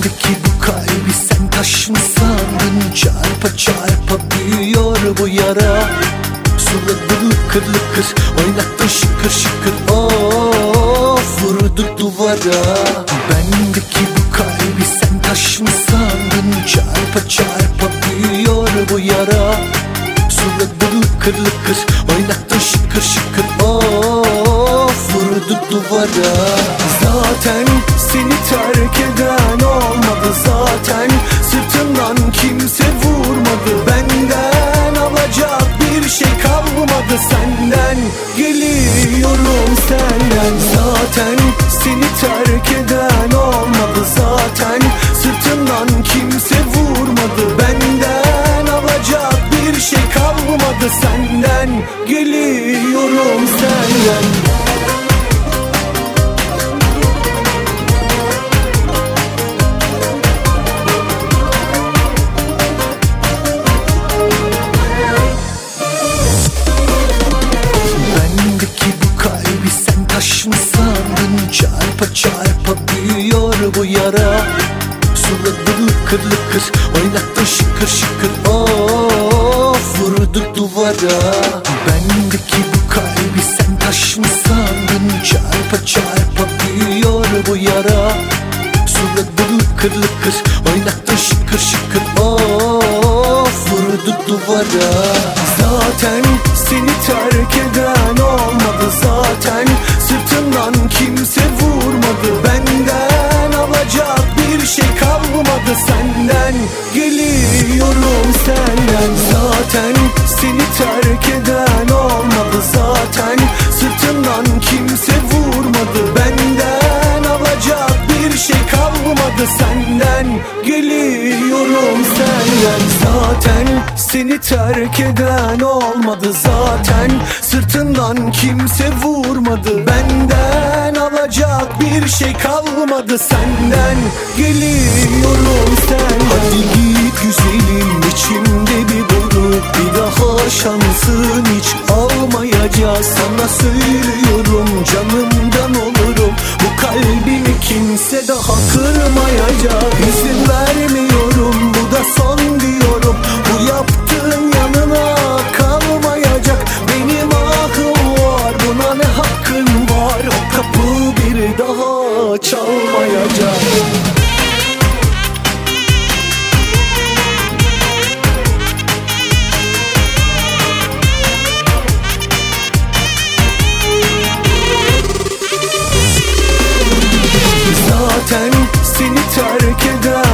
Bendeki bu kalbi sen taş mı sandın? Çarpa çarpa büyüyor bu yara. Suladın lıkır lıkır, oynattın şıkır şıkır. Of, vurduk duvara. Bendeki bu kalbi sen taş mı sandın? Çarpa çarpa büyüyor bu yara. Suladın lıkır lıkır, oynattın şıkır şıkır. Of, vurduk duvara. Zaten seni terk eden olmadı. Zaten sırtından kimse vurmadı. Benden alacak bir şey kalmadı. Senden geliyorum, senden. Zaten seni terk eden olmadı. Zaten sırtından kimse vurmadı. Benden alacak bir şey kalmadı. Senden geliyorum, senden. Taş mı sandın? Çarpa çarpa büyüyor bu yara. Suladın lıkır lıkır, oynattın şıkır şıkır. Of, vurduk duvara. Bendeki bu kalbi sen taş mı sandın? Çarpa çarpa büyüyor bu yara. Suladın lıkır lıkır, oynattın şıkır şıkır. Of, vurduk duvara. Zaten seni terk eden olmadı. Zaten sırtından kimse vurmadı. Benden alacak bir şey kalmadı. Senden geliyorum, senden. Zaten seni terk eden olmadı. Zaten sırtından kimse vurmadı. Benden alacak bir şey kalmadı. Senden geliyorum, senden. Zaten seni terk eden olmadı. Zaten sırtından kimse vurmadı. Benden alacak bir şey kalmadı. Senden geliyorum, senden. Hadi git güzelim, içimde bir buruk. Bir daha şansın hiç almayacağız. Sana söylüyorum, canımdan olurum. Bu kalbimi kimse daha kırmayacak. İzin vermiyorum, bu da son diyorum. Bu yaptığın yanına kalmayacak. Benim ahım var, buna ne hakkın var? O kapı bir daha çalmayacak. Zaten seni terk eden